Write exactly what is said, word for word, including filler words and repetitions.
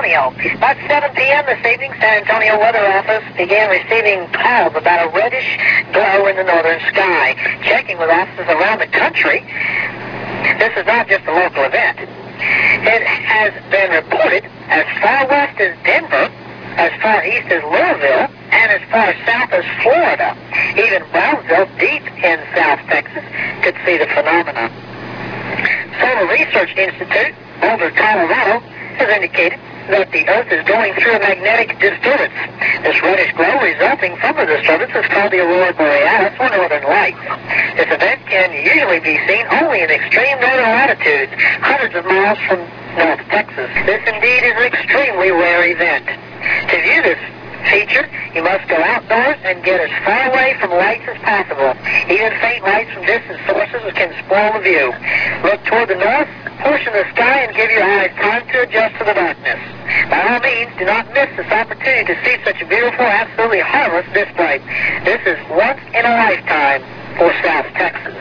Antonio. About seven p m this evening, San Antonio Weather Office began receiving clouds about a reddish glow in the northern sky. Checking with offices around the country, this is not just a local event. It has been reported as far west as Denver, as far east as Louisville, and as far south as Florida. Even Brownsville, deep in South Texas, could see the phenomenon. Solar Research Institute, Boulder, Colorado, has indicated that the Earth is going through a magnetic disturbance. This reddish glow resulting from the disturbance is called the aurora borealis, or northern lights. This event can usually be seen only in extreme northern latitudes, hundreds of miles from North Texas. This indeed is an extremely rare event. To view this feature, you must go outdoors and get as far away from lights as possible. Even faint lights from distant sources can spoil the view. Look toward the north portion of the sky and give your eyes time to adjust to the darkness. By all means, do not miss this opportunity to see such a beautiful, absolutely harmless display. This is once in a lifetime for South Texas.